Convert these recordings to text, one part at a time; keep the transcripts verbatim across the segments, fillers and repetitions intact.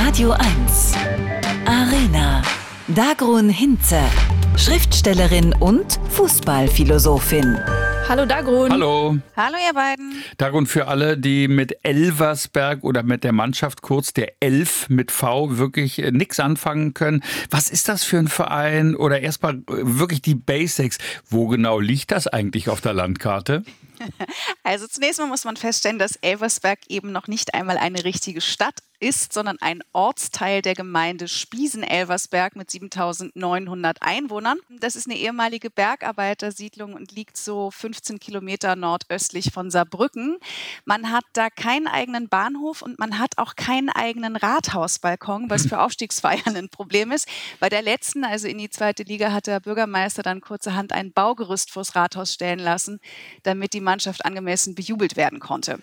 Radio eins. Arena. Dagrun Hinze. Schriftstellerin und Fußballphilosophin. Hallo Dagrun. Hallo. Hallo ihr beiden. Dagrun, für alle, die mit Elversberg oder mit der Mannschaft, kurz der Elf mit V, wirklich äh, nichts anfangen können. Was ist das für ein Verein? Oder erstmal äh, wirklich die Basics. Wo genau liegt das eigentlich auf der Landkarte? Also zunächst mal muss man feststellen, dass Elversberg eben noch nicht einmal eine richtige Stadt ist, sondern ein Ortsteil der Gemeinde Spiesen-Elversberg mit siebentausendneunhundert Einwohnern. Das ist eine ehemalige Bergarbeitersiedlung und liegt so fünfzehn Kilometer nordöstlich von Saarbrücken. Man hat da keinen eigenen Bahnhof und man hat auch keinen eigenen Rathausbalkon, was für Aufstiegsfeiern ein Problem ist. Bei der letzten, also in die zweite Liga, hat der Bürgermeister dann kurzerhand ein Baugerüst vors Rathaus stellen lassen, damit die Mannschaft angemessen bejubelt werden konnte.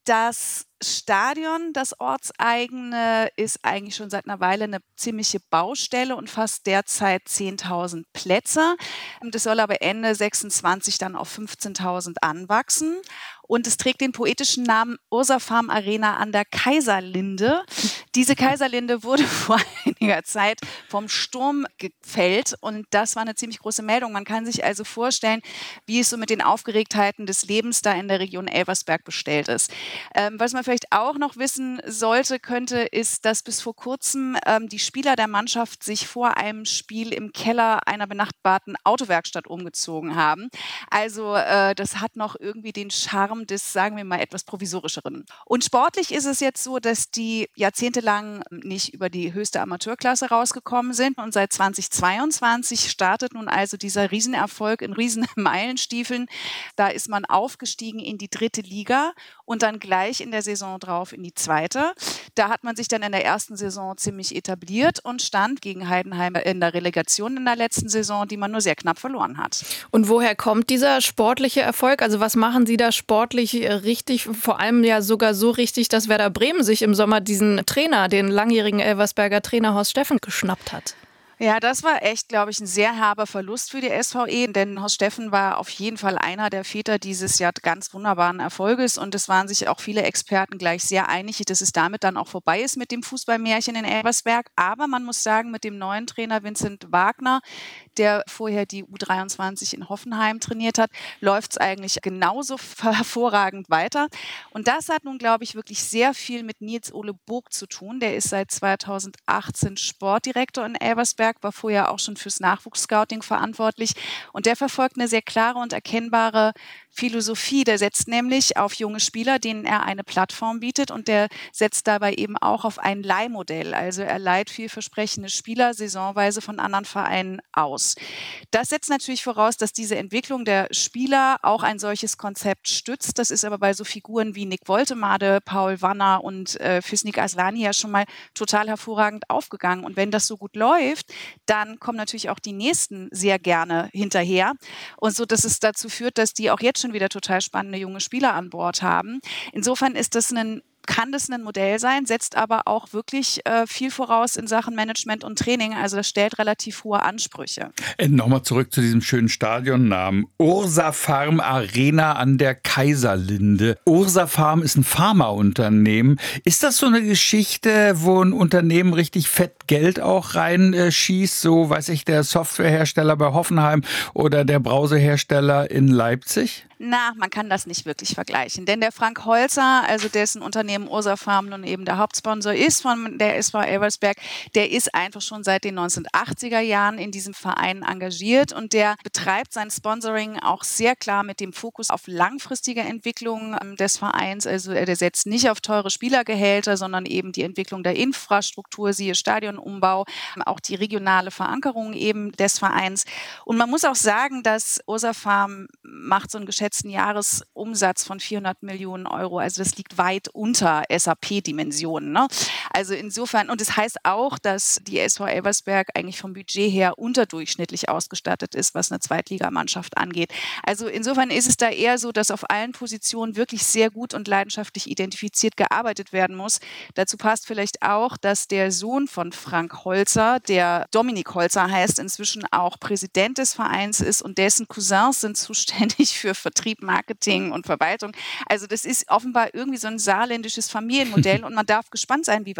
Das Stadion, das ortseigene, ist eigentlich schon seit einer Weile eine ziemliche Baustelle und fasst derzeit zehntausend Plätze. Das soll aber Ende sechsundzwanzig dann auf fünfzehntausend anwachsen. Und es trägt den poetischen Namen Ursa Farm Arena an der Kaiserlinde. Diese Kaiserlinde wurde vor einiger Zeit vom Sturm gefällt und das war eine ziemlich große Meldung. Man kann sich also vorstellen, wie es so mit den Aufgeregtheiten des Lebens da in der Region Elversberg bestellt ist. Ähm, was man vielleicht auch noch wissen sollte, könnte, ist, dass bis vor kurzem ähm, die Spieler der Mannschaft sich vor einem Spiel im Keller einer benachbarten Autowerkstatt umgezogen haben. Also äh, das hat noch irgendwie den Charme des, sagen wir mal, etwas provisorischeren. Und sportlich ist es jetzt so, dass die jahrzehntelang nicht über die höchste Amateurklasse rausgekommen sind und seit zweitausendzweiundzwanzig startet nun also dieser Riesenerfolg in Riesenmeilenstiefeln. Da ist man aufgestiegen in die dritte Liga und dann gleich in der Saison drauf in die zweite. Da hat man sich dann in der ersten Saison ziemlich etabliert und stand gegen Heidenheim in der Relegation in der letzten Saison, die man nur sehr knapp verloren hat. Und woher kommt dieser sportliche Erfolg? Also was machen Sie da sportlich richtig? Vor allem ja sogar so richtig, dass Werder Bremen sich im Sommer diesen Trainer, den langjährigen Elversberger Trainer Horst Steffen, geschnappt hat. Ja, das war echt, glaube ich, ein sehr herber Verlust für die S V E, denn Horst Steffen war auf jeden Fall einer der Väter dieses ja ganz wunderbaren Erfolges und es waren sich auch viele Experten gleich sehr einig, dass es damit dann auch vorbei ist mit dem Fußballmärchen in Elversberg. Aber man muss sagen, mit dem neuen Trainer Vincent Wagner, der vorher die U dreiundzwanzig in Hoffenheim trainiert hat, läuft es eigentlich genauso hervorragend weiter. Und das hat nun, glaube ich, wirklich sehr viel mit Nils-Ole Burg zu tun. Der ist seit zweitausendachtzehn Sportdirektor in Elversberg, war vorher auch schon fürs Nachwuchsscouting verantwortlich. Und der verfolgt eine sehr klare und erkennbare Philosophie. Der setzt nämlich auf junge Spieler, denen er eine Plattform bietet und der setzt dabei eben auch auf ein Leihmodell. Also er leiht vielversprechende Spieler saisonweise von anderen Vereinen aus. Das setzt natürlich voraus, dass diese Entwicklung der Spieler auch ein solches Konzept stützt. Das ist aber bei so Figuren wie Nick Woltemade, Paul Wanner und äh, Füsnik Aslani ja schon mal total hervorragend aufgegangen. Und wenn das so gut läuft, dann kommen natürlich auch die Nächsten sehr gerne hinterher. Und so, dass es dazu führt, dass die auch jetzt schon wieder total spannende junge Spieler an Bord haben. Insofern ist das ein kann das ein Modell sein, setzt aber auch wirklich äh, viel voraus in Sachen Management und Training. Also das stellt relativ hohe Ansprüche. Äh, Nochmal zurück zu diesem schönen Stadionnamen. Ursa Farm Arena an der Kaiserlinde. Ursa Farm ist ein Pharmaunternehmen. Ist das so eine Geschichte, wo ein Unternehmen richtig fett Geld auch reinschießt? So, weiß ich, der Softwarehersteller bei Hoffenheim oder der Brausehersteller in Leipzig? Na, man kann das nicht wirklich vergleichen. Denn der Frank Holzer, also dessen Unternehmen Ursa Farm nun eben der Hauptsponsor ist von der S V Elversberg, der ist einfach schon seit den neunzehnhundertachtziger Jahren in diesem Verein engagiert und der betreibt sein Sponsoring auch sehr klar mit dem Fokus auf langfristige Entwicklung des Vereins. Also der setzt nicht auf teure Spielergehälter, sondern eben die Entwicklung der Infrastruktur, siehe Stadionumbau, auch die regionale Verankerung eben des Vereins. Und man muss auch sagen, dass Ursa Farm macht so ein geschätzten Jahresumsatz von vierhundert Millionen Euro. Also das liegt weit unter S A P-Dimensionen. Ne? Also insofern, und das heißt auch, dass die S V Elversberg eigentlich vom Budget her unterdurchschnittlich ausgestattet ist, was eine Zweitligamannschaft angeht. Also insofern ist es da eher so, dass auf allen Positionen wirklich sehr gut und leidenschaftlich identifiziert gearbeitet werden muss. Dazu passt vielleicht auch, dass der Sohn von Frank Holzer, der Dominik Holzer heißt, inzwischen auch Präsident des Vereins ist und dessen Cousins sind zuständig für Vertrieb, Marketing und Verwaltung. Also das ist offenbar irgendwie so ein saarländisches Familienmodell und man darf gespannt sein, wie weit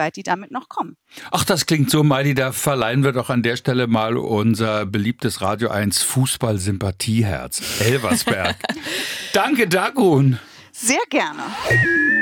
weit die damit noch kommen. Ach, das klingt so, Maidi, da verleihen wir doch an der Stelle mal unser beliebtes Radio eins Fußball-Sympathieherz, Elversberg. Danke, Dagrun. Sehr gerne.